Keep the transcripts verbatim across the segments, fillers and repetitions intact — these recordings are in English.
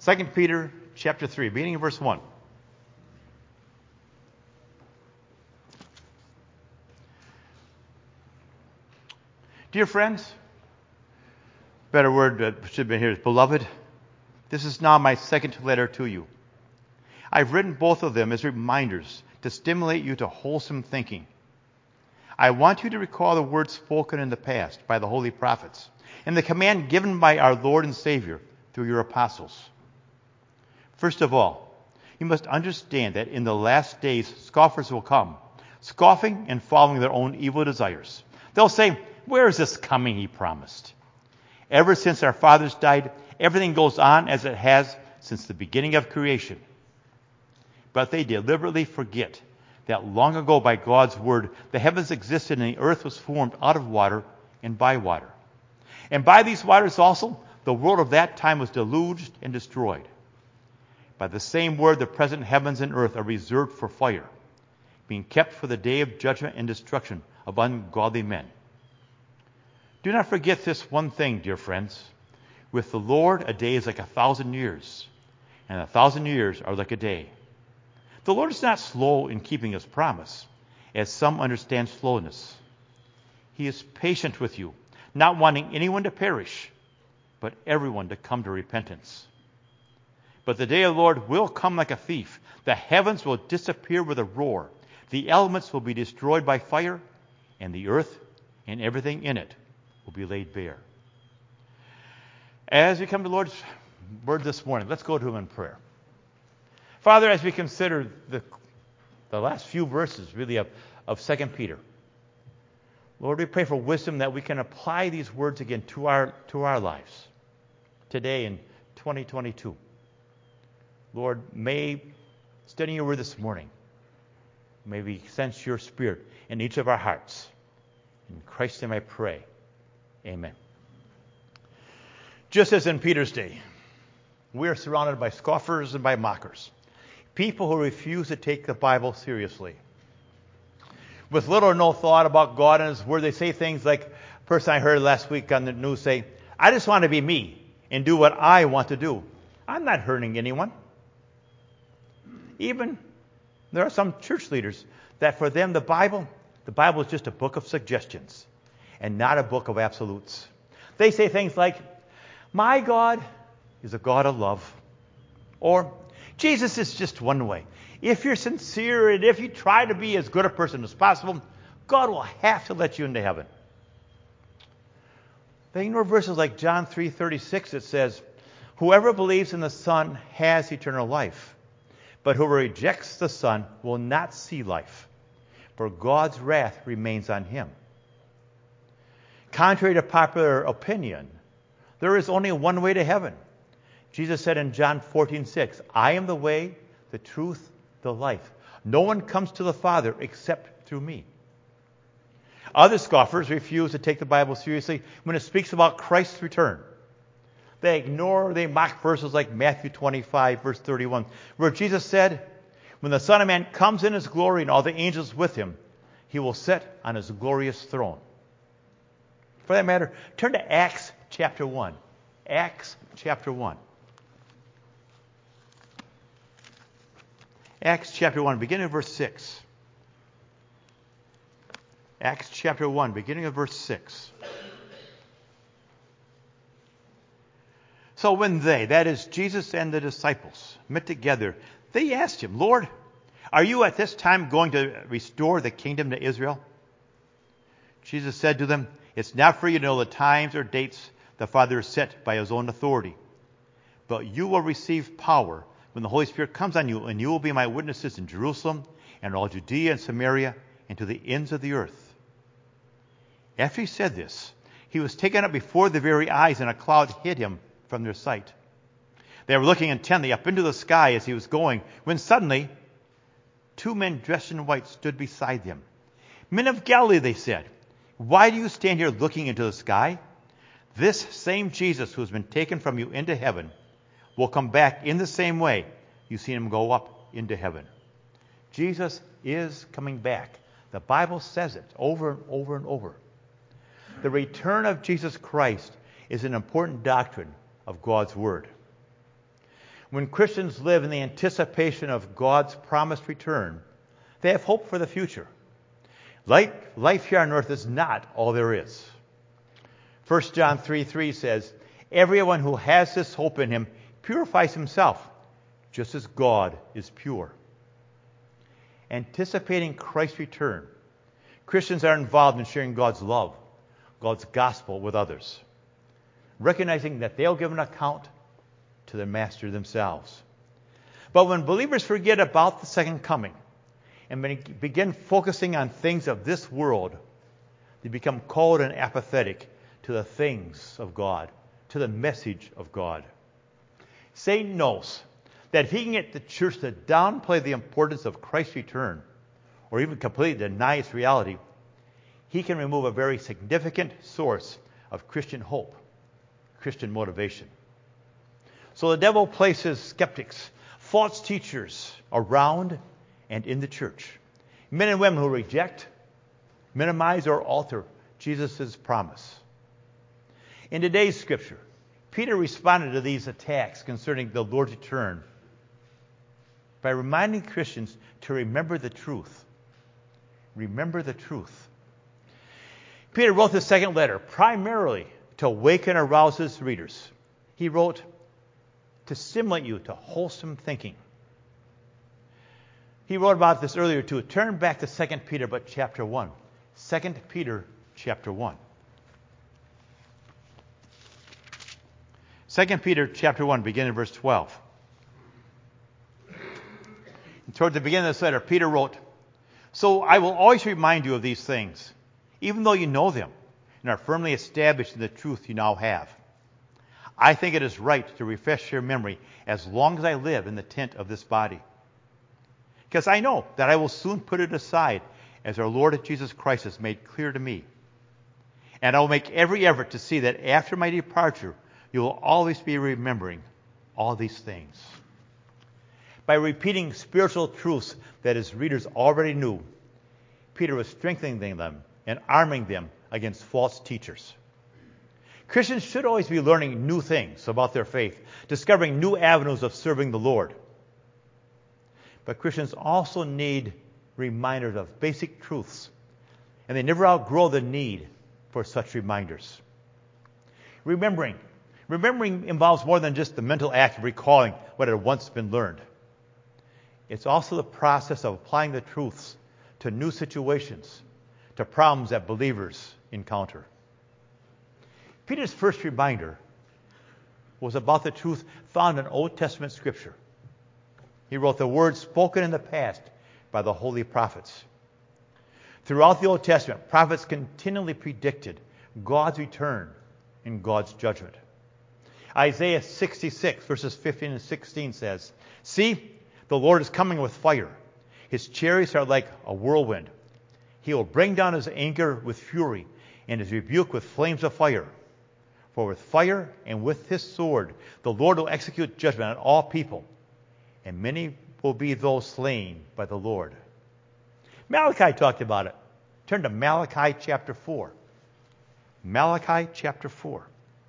Second Peter chapter three, beginning of verse one. Dear friends, better word that should have been here is beloved. This is now my second letter to you. I've written both of them as reminders to stimulate you to wholesome thinking. I want you to recall the words spoken in the past by the holy prophets and the command given by our Lord and Savior through your apostles. First of all, you must understand that in the last days scoffers will come, scoffing and following their own evil desires. They'll say, "Where is this coming he promised?" Ever since our fathers died, everything goes on as it has since the beginning of creation. But they deliberately forget that long ago by God's word, the heavens existed and the earth was formed out of water and by water. And by these waters also, the world of that time was deluged and destroyed. By the same word, the present heavens and earth are reserved for fire, being kept for the day of judgment and destruction of ungodly men. Do not forget this one thing, dear friends. With the Lord, a day is like a thousand years, and a thousand years are like a day. The Lord is not slow in keeping his promise, as some understand slowness. He is patient with you, not wanting anyone to perish, but everyone to come to repentance. But the day of the Lord will come like a thief. The heavens will disappear with a roar. The elements will be destroyed by fire, and the earth and everything in it will be laid bare. As we come to the Lord's word this morning, let's go to him in prayer. Father, as we consider the, the last few verses, really, of, of Second Peter, Lord, we pray for wisdom that we can apply these words again to our, to our lives today in twenty twenty-two. Lord, may, studying your word this morning, may we sense your spirit in each of our hearts. In Christ's name I pray. Amen. Just as in Peter's day, we are surrounded by scoffers and by mockers, people who refuse to take the Bible seriously. With little or no thought about God and his word, they say things like, a person I heard last week on the news say, "I just want to be me and do what I want to do. I'm not hurting anyone." Even there are some church leaders that for them the Bible, the Bible is just a book of suggestions and not a book of absolutes. They say things like, "My God is a God of love," or "Jesus is just one way. If you're sincere and if you try to be as good a person as possible, God will have to let you into heaven." They ignore verses like John three thirty-six that says, "Whoever believes in the Son has eternal life, but whoever rejects the Son will not see life, for God's wrath remains on him." Contrary to popular opinion, there is only one way to heaven. Jesus said in John fourteen six, "I am the way, the truth, the life. No one comes to the Father except through me." Other scoffers refuse to take the Bible seriously when it speaks about Christ's return. They ignore, they mock verses like Matthew twenty-five, verse thirty-one, where Jesus said, "When the Son of Man comes in his glory and all the angels with him, he will sit on his glorious throne." For that matter, turn to Acts chapter one. Acts chapter one. Acts chapter one, beginning of verse six. Acts chapter one, beginning of verse six. So when they, that is Jesus and the disciples, met together, they asked him, "Lord, are you at this time going to restore the kingdom to Israel?" Jesus said to them, "It's not for you to know the times or dates the Father has set by his own authority. But you will receive power when the Holy Spirit comes on you, and you will be my witnesses in Jerusalem and all Judea and Samaria and to the ends of the earth." After he said this, he was taken up before their very eyes, and a cloud hid him from their sight. They were looking intently up into the sky as he was going, when suddenly two men dressed in white stood beside them. "Men of Galilee," they said, "why do you stand here looking into the sky? This same Jesus who has been taken from you into heaven will come back in the same way you've seen him go up into heaven." Jesus is coming back. The Bible says it over and over and over. The return of Jesus Christ is an important doctrine of God's Word. When Christians live in the anticipation of God's promised return, they have hope for the future. Life, life here on earth is not all there is. First John three three says, everyone who has this hope in him purifies himself, just as God is pure. Anticipating Christ's return, Christians are involved in sharing God's love, God's gospel with others, recognizing that they'll give an account to their master themselves. But when believers forget about the second coming and begin focusing on things of this world, they become cold and apathetic to the things of God, to the message of God. Satan knows that if he can get the church to downplay the importance of Christ's return, or even completely deny its reality, he can remove a very significant source of Christian hope, Christian motivation. So the devil places skeptics, false teachers around and in the church, men and women who reject, minimize, or alter Jesus' promise. In today's scripture, Peter responded to these attacks concerning the Lord's return by reminding Christians to remember the truth. Remember the truth. Peter wrote the second letter primarily to awaken and arouse his readers. He wrote to stimulate you to wholesome thinking. He wrote about this earlier too. Turn back to Second Peter, but chapter one. Second Peter chapter one. Second Peter chapter one, beginning in verse twelve. And toward the beginning of this letter, Peter wrote, so I will always remind you of these things, even though you know them and are firmly established in the truth you now have. I think it is right to refresh your memory as long as I live in the tent of this body. Because I know that I will soon put it aside, as our Lord Jesus Christ has made clear to me. And I will make every effort to see that after my departure, you will always be remembering all these things. By repeating spiritual truths that his readers already knew, Peter was strengthening them and arming them against false teachers. Christians should always be learning new things about their faith, discovering new avenues of serving the Lord. But Christians also need reminders of basic truths, and they never outgrow the need for such reminders. Remembering. Remembering involves more than just the mental act of recalling what had once been learned. It's also the process of applying the truths to new situations, to problems that believers encounter. Peter's first reminder was about the truth found in Old Testament Scripture. He wrote the words spoken in the past by the holy prophets. Throughout the Old Testament, prophets continually predicted God's return and God's judgment. Isaiah sixty-six, verses fifteen and sixteen says, see, the Lord is coming with fire. His chariots are like a whirlwind. He will bring down his anger with fury and his rebuke with flames of fire. For with fire and with his sword, the Lord will execute judgment on all people, and many will be those slain by the Lord. Malachi talked about it. Turn to Malachi chapter four. Malachi chapter four.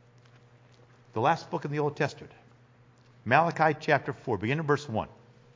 The last book in the Old Testament. Malachi chapter four, beginning in verse one.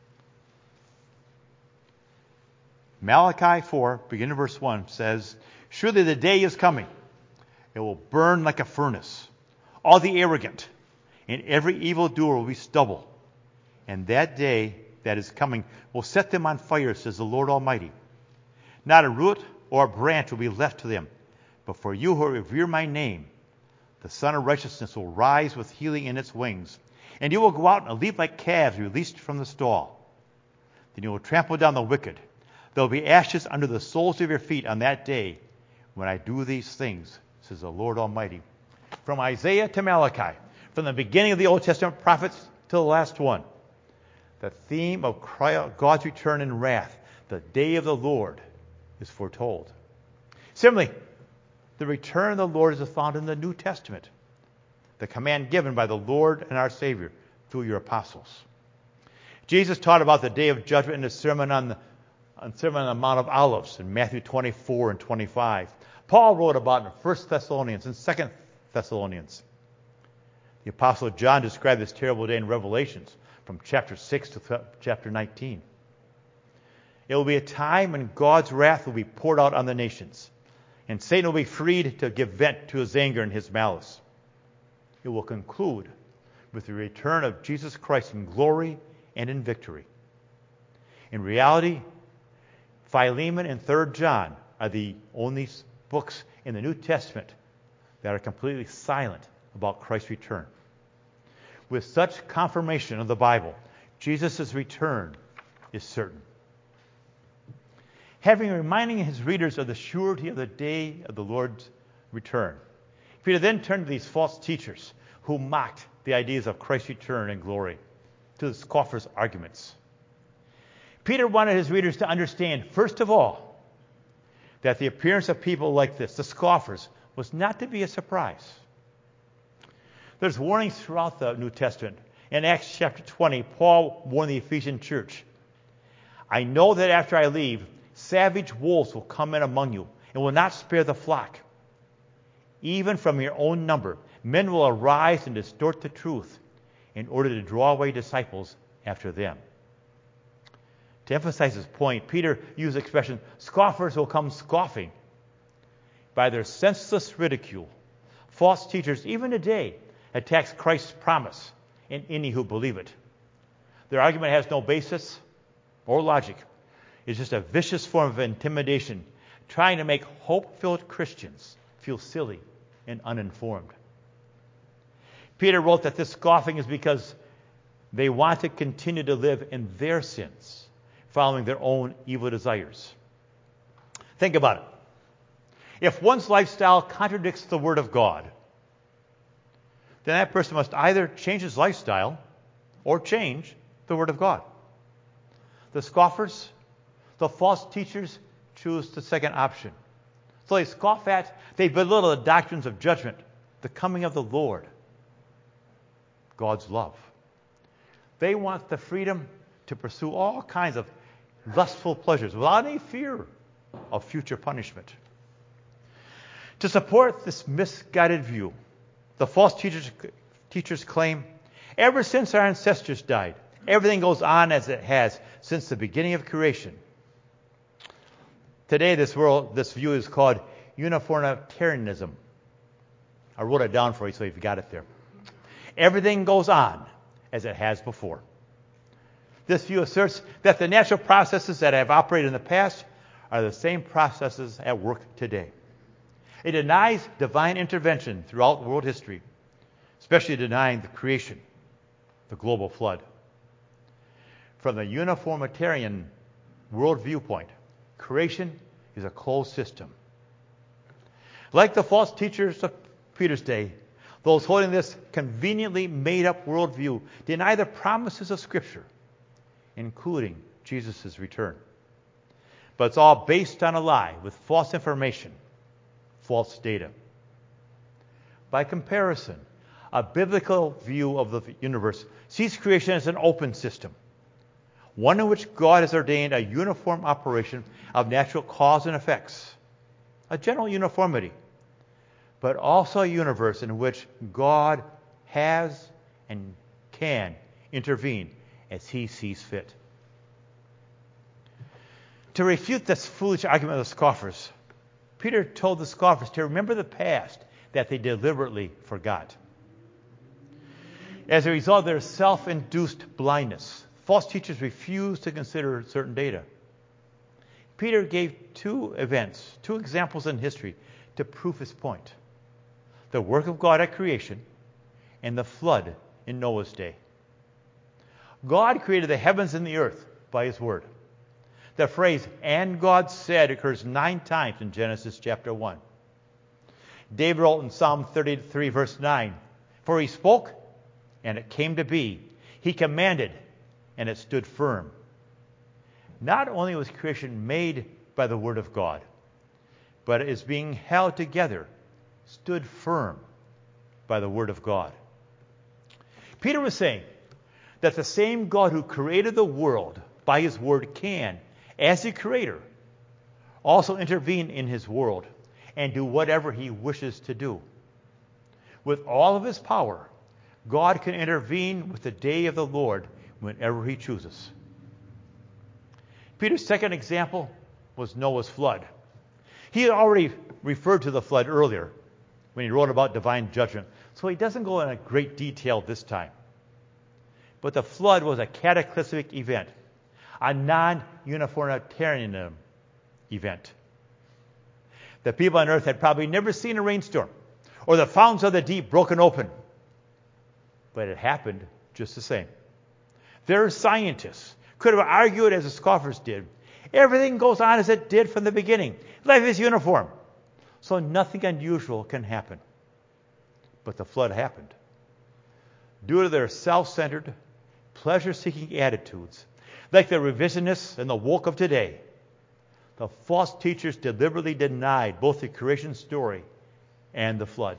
Malachi four, beginning in verse one, says, surely the day is coming. It will burn like a furnace. All the arrogant and every evildoer will be stubble. And that day that is coming will set them on fire, says the Lord Almighty. Not a root or a branch will be left to them. But for you who revere my name, the Son of Righteousness will rise with healing in its wings. And you will go out and leap like calves released from the stall. Then you will trample down the wicked. There will be ashes under the soles of your feet on that day when I do these things, says the Lord Almighty. From Isaiah to Malachi, from the beginning of the Old Testament prophets to the last one, the theme of God's return in wrath, the day of the Lord, is foretold. Similarly, the return of the Lord is found in the New Testament, the command given by the Lord and our Savior through your apostles. Jesus taught about the day of judgment in his sermon on the, on the Sermon on the Mount of Olives in Matthew twenty-four and twenty-five. Paul wrote about it in First Thessalonians and Second Thessalonians. The Apostle John described this terrible day in Revelations, from chapter six to chapter nineteen. It will be a time when God's wrath will be poured out on the nations, and Satan will be freed to give vent to his anger and his malice. It will conclude with the return of Jesus Christ in glory and in victory. In reality, Philemon and Third John are the only books in the New Testament that are completely silent about Christ's return. With such confirmation of the Bible, Jesus' return is certain. Having reminding his readers of the surety of the day of the Lord's return, Peter then turned to these false teachers who mocked the ideas of Christ's return and glory, to the scoffers' arguments. Peter wanted his readers to understand, first of all, that the appearance of people like this, the scoffers, was not to be a surprise. There's warnings throughout the New Testament. In Acts chapter twenty, Paul warned the Ephesian church, I know that after I leave, savage wolves will come in among you and will not spare the flock. Even from your own number, men will arise and distort the truth in order to draw away disciples after them. To emphasize his point, Peter used the expression, scoffers will come scoffing. By their senseless ridicule, false teachers, even today, attacks Christ's promise in any who believe it. Their argument has no basis or logic. It's just a vicious form of intimidation, trying to make hope-filled Christians feel silly and uninformed. Peter wrote that this scoffing is because they want to continue to live in their sins, following their own evil desires. Think about it. If one's lifestyle contradicts the Word of God, then that person must either change his lifestyle or change the Word of God. The scoffers, the false teachers, choose the second option. So they scoff at, they belittle the doctrines of judgment, the coming of the Lord, God's love. They want the freedom to pursue all kinds of lustful pleasures without any fear of future punishment. To support this misguided view, the false teachers, teachers claim, ever since our ancestors died, everything goes on as it has since the beginning of creation. Today, this world, this view is called uniformitarianism. I wrote it down for you so you've got it there. Everything goes on as it has before. This view asserts that the natural processes that have operated in the past are the same processes at work today. It denies divine intervention throughout world history, especially denying the creation, the global flood. From the uniformitarian world viewpoint, creation is a closed system. Like the false teachers of Peter's day, those holding this conveniently made-up worldview deny the promises of Scripture, including Jesus' return. But it's all based on a lie with false information, false data. By comparison, a biblical view of the universe sees creation as an open system, one in which God has ordained a uniform operation of natural cause and effects, a general uniformity, but also a universe in which God has and can intervene as he sees fit. To refute this foolish argument of the scoffers, Peter told the scoffers to remember the past that they deliberately forgot. As a result of their self-induced blindness, false teachers refused to consider certain data. Peter gave two events, two examples in history to prove his point. The work of God at creation and the flood in Noah's day. God created the heavens and the earth by his word. The phrase, "and God said," occurs nine times in Genesis chapter one. David wrote in Psalm thirty-three, verse nine, "For he spoke, and it came to be. He commanded, and it stood firm." Not only was creation made by the word of God, but it is being held together, stood firm by the word of God. Peter was saying that the same God who created the world by his word can, as the creator, also intervene in his world and do whatever he wishes to do. With all of his power, God can intervene with the day of the Lord whenever he chooses. Peter's second example was Noah's flood. He had already referred to the flood earlier when he wrote about divine judgment, so he doesn't go into great detail this time. But the flood was a cataclysmic event, a non-uniformitarian event. The people on earth had probably never seen a rainstorm or the fountains of the deep broken open. But it happened just the same. Their scientists could have argued, as the scoffers did, everything goes on as it did from the beginning. Life is uniform, so nothing unusual can happen. But the flood happened. Due to their self-centered, pleasure-seeking attitudes, like the revisionists and the woke of today, the false teachers deliberately denied both the creation story and the flood.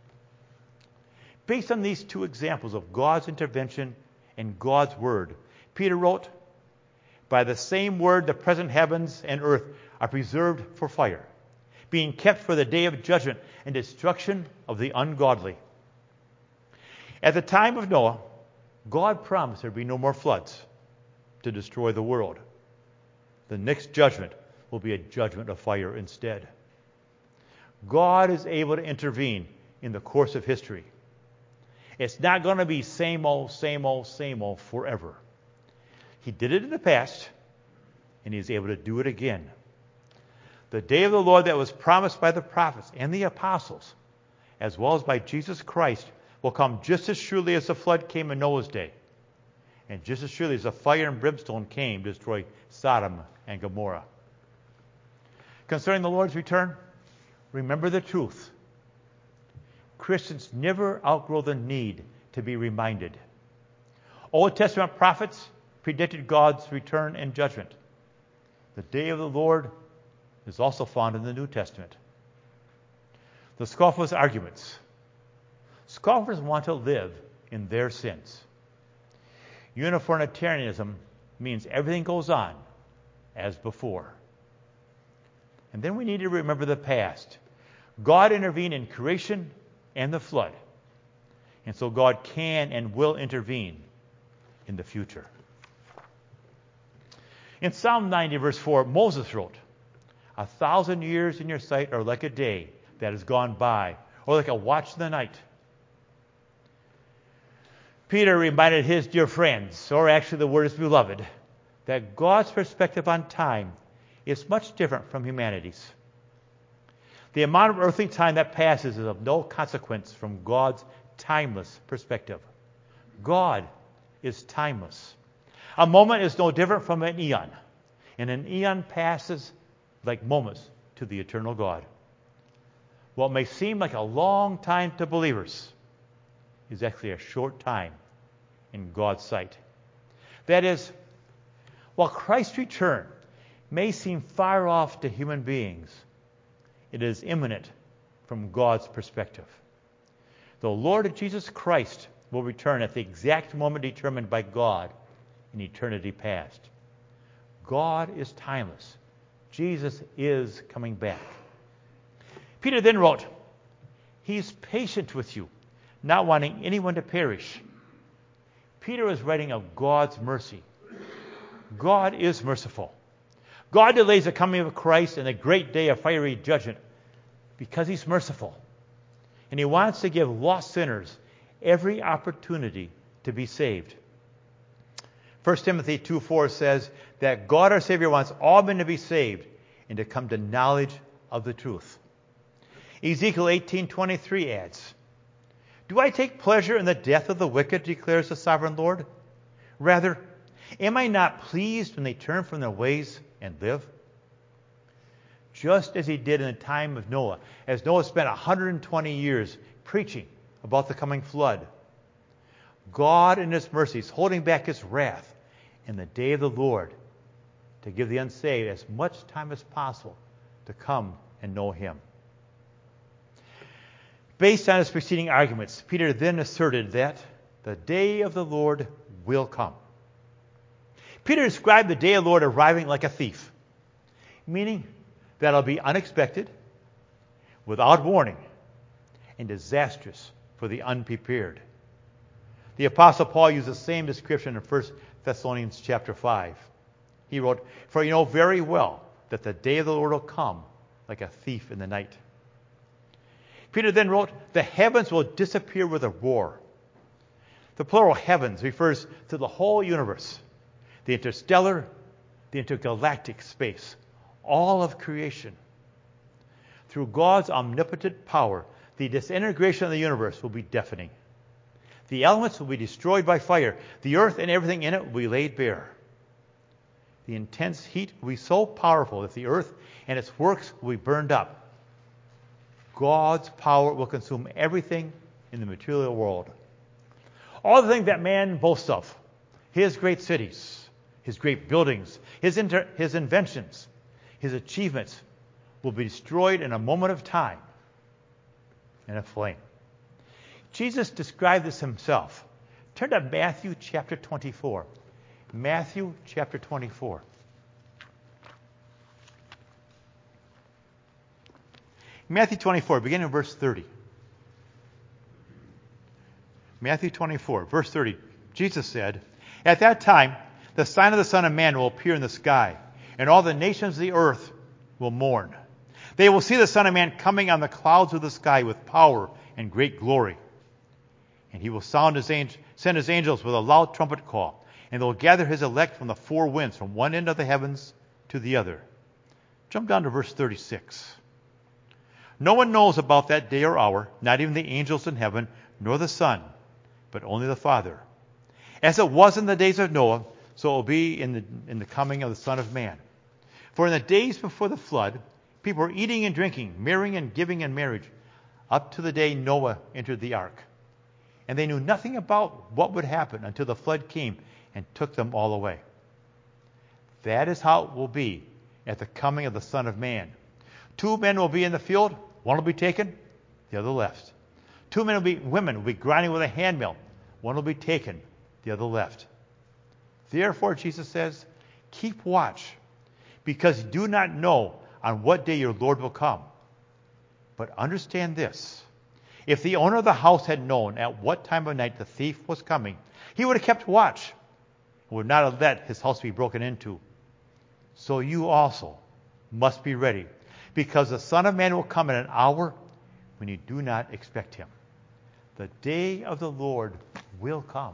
Based on these two examples of God's intervention and God's word, Peter wrote, "By the same word the present heavens and earth are preserved for fire, being kept for the day of judgment and destruction of the ungodly." At the time of Noah, God promised there would be no more floods to destroy the world. The next judgment will be a judgment of fire instead. God is able to intervene in the course of history. It's not going to be same old, same old, same old forever. He did it in the past, and He's able to do it again. The day of the Lord that was promised by the prophets and the apostles, as well as by Jesus Christ, will come just as surely as the flood came in Noah's day, and just as surely as the fire and brimstone came to destroy Sodom and Gomorrah. Concerning the Lord's return, remember the truth. Christians never outgrow the need to be reminded. Old Testament prophets predicted God's return and judgment. The day of the Lord is also found in the New Testament. The scoffers' arguments. Scoffers want to live in their sins. Uniformitarianism means everything goes on as before. And then we need to remember the past. God intervened in creation and the flood. And so God can and will intervene in the future. In Psalm ninety, verse four, Moses wrote, "A thousand years in your sight are like a day that has gone by, or like a watch in the night." Peter reminded his dear friends, or actually the word is beloved, that God's perspective on time is much different from humanity's. The amount of earthly time that passes is of no consequence from God's timeless perspective. God is timeless. A moment is no different from an eon, and an eon passes like moments to the eternal God. What may seem like a long time to believers is actually a short time in God's sight. That is, while Christ's return may seem far off to human beings, it is imminent from God's perspective. The Lord Jesus Christ will return at the exact moment determined by God in eternity past. God is timeless. Jesus is coming back. Peter then wrote, "He's patient with you, not wanting anyone to perish." Peter is writing of God's mercy. God is merciful. God delays the coming of Christ and the great day of fiery judgment because He's merciful. And He wants to give lost sinners every opportunity to be saved. First Timothy two four says that God our Savior wants all men to be saved and to come to knowledge of the truth. Ezekiel eighteen twenty-three adds, "Do I take pleasure in the death of the wicked, declares the sovereign Lord? Rather, am I not pleased when they turn from their ways and live?" Just as He did in the time of Noah, as Noah spent one hundred twenty years preaching about the coming flood, God in His mercy is holding back His wrath in the day of the Lord to give the unsaved as much time as possible to come and know Him. Based on his preceding arguments, Peter then asserted that the day of the Lord will come. Peter described the day of the Lord arriving like a thief, meaning that it'll be unexpected, without warning, and disastrous for the unprepared. The Apostle Paul used the same description in First Thessalonians chapter five. He wrote, "For you know very well that the day of the Lord will come like a thief in the night." Peter then wrote, "The heavens will disappear with a roar." The plural heavens refers to the whole universe, the interstellar, the intergalactic space, all of creation. Through God's omnipotent power, the disintegration of the universe will be deafening. The elements will be destroyed by fire. The earth and everything in it will be laid bare. The intense heat will be so powerful that the earth and its works will be burned up. God's power will consume everything in the material world. All the things that man boasts of, his great cities, his great buildings, his, inter- his inventions, his achievements, will be destroyed in a moment of time in a flame. Jesus described this himself. Turn to Matthew chapter twenty-four. Matthew chapter twenty-four. Matthew twenty-four, beginning in verse thirty. Matthew twenty-four, verse thirty. Jesus said, "At that time, the sign of the Son of Man will appear in the sky, and all the nations of the earth will mourn. They will see the Son of Man coming on the clouds of the sky with power and great glory. And he will sound his angel, send his angels with a loud trumpet call, and they will gather his elect from the four winds, from one end of the heavens to the other." Jump down to verse thirty-six. "No one knows about that day or hour, not even the angels in heaven, nor the Son, but only the Father. As it was in the days of Noah, so it will be in the, in the coming of the Son of Man. For in the days before the flood, people were eating and drinking, marrying and giving in marriage, up to the day Noah entered the ark. And they knew nothing about what would happen until the flood came and took them all away. That is how it will be at the coming of the Son of Man. Two men will be in the field, one will be taken, the other left. Two men will be women will be grinding with a handmill, one will be taken, the other left. Therefore, Jesus says, keep watch, because you do not know on what day your Lord will come. But understand this. If the owner of the house had known at what time of night the thief was coming, he would have kept watch and would not have let his house be broken into. So you also must be ready, because the Son of Man will come in an hour when you do not expect him. The day of the Lord will come."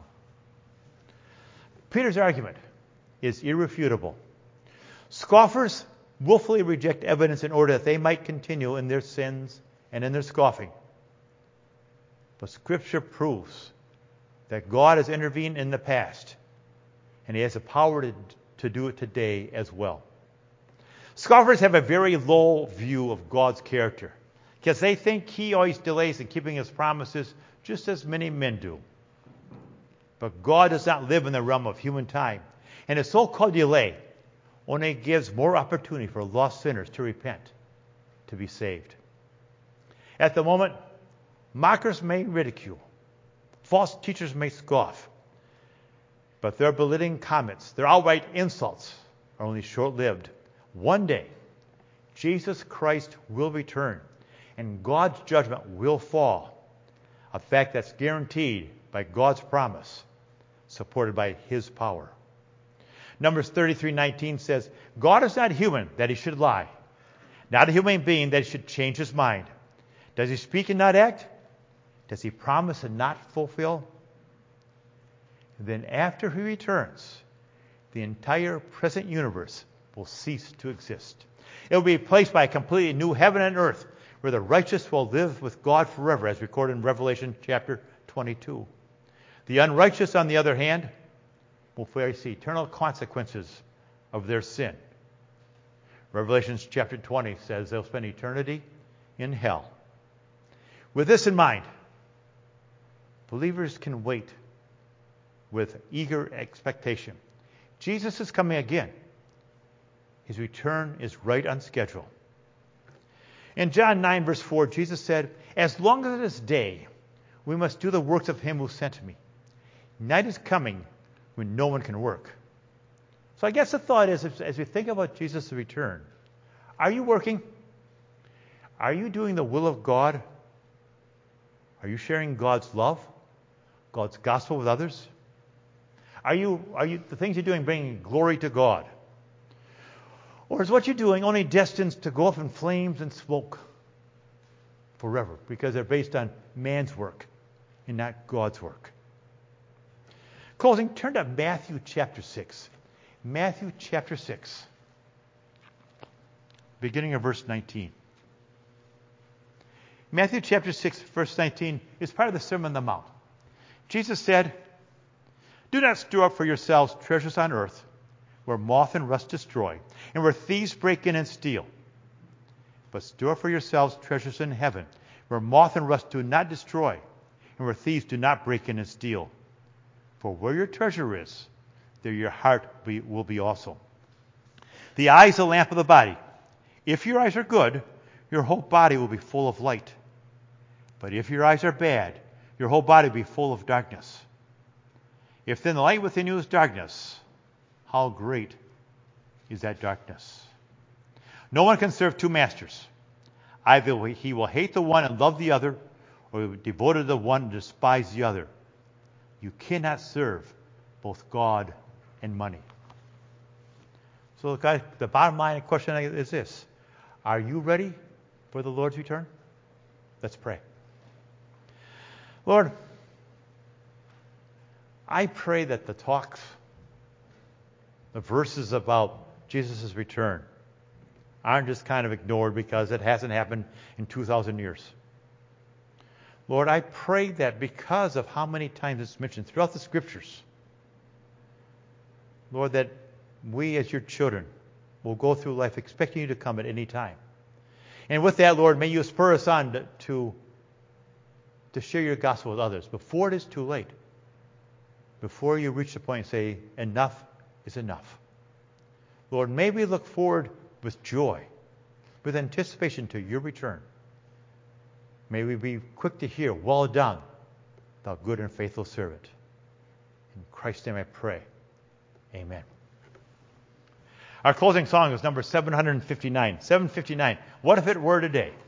Peter's argument is irrefutable. Scoffers willfully reject evidence in order that they might continue in their sins and in their scoffing. But Scripture proves that God has intervened in the past, and he has the power to, to do it today as well. Scoffers have a very low view of God's character, because they think he always delays in keeping his promises, just as many men do. But God does not live in the realm of human time, and his so-called delay only gives more opportunity for lost sinners to repent, to be saved. At the moment, mockers may ridicule, false teachers may scoff, but their belittling comments, their outright insults, are only short-lived. One day, Jesus Christ will return, and God's judgment will fall, a fact that's guaranteed by God's promise, supported by his power. Numbers thirty-three nineteen says, "God is not human that he should lie, not a human being that he should change his mind. Does he speak and not act? Does he promise and not fulfill?" And then after he returns, the entire present universe will cease to exist. It will be replaced by a completely new heaven and earth, where the righteous will live with God forever, as recorded in Revelation chapter twenty-two. The unrighteous, on the other hand, will face eternal consequences of their sin. Revelation chapter twenty says they'll spend eternity in hell. With this in mind, believers can wait with eager expectation. Jesus is coming again. His return is right on schedule. In John nine, verse four, Jesus said, "As long as it is day, we must do the works of him who sent me. Night is coming when no one can work." So I guess the thought is, as we think about Jesus' return, are you working? Are you doing the will of God? Are you sharing God's love? God's gospel with others? Are you, are you, the things you're doing bringing glory to God? Or is what you're doing only destined to go up in flames and smoke forever because they're based on man's work and not God's work? Closing, turn to Matthew chapter six. Matthew chapter six, beginning of verse nineteen. Matthew chapter six, verse nineteen is part of the Sermon on the Mount. Jesus said, "Do not store up for yourselves treasures on earth, where moth and rust destroy, and where thieves break in and steal. But store for yourselves treasures in heaven, where moth and rust do not destroy, and where thieves do not break in and steal. For where your treasure is, there your heart be, will be also. The eye is the lamp of the body. If your eyes are good, your whole body will be full of light. But if your eyes are bad, your whole body will be full of darkness. If then the light within you is darkness, how great is that darkness? No one can serve two masters. Either he will hate the one and love the other, or he will be devoted to the one and despise the other. You cannot serve both God and money." So guys, the bottom line question is this: are you ready for the Lord's return? Let's pray. Lord, I pray that the talks, the verses about Jesus' return, aren't just kind of ignored because it hasn't happened in two thousand years. Lord, I pray that because of how many times it's mentioned throughout the Scriptures, Lord, that we as your children will go through life expecting you to come at any time. And with that, Lord, may you spur us on to, to, to share your gospel with others before it is too late. Before you reach the point and say, enough is enough. Lord, may we look forward with joy, with anticipation to your return. May we be quick to hear, well done, thou good and faithful servant. In Christ's name I pray. Amen. Our closing song is number seven fifty-nine. seven fifty-nine. What if it were today?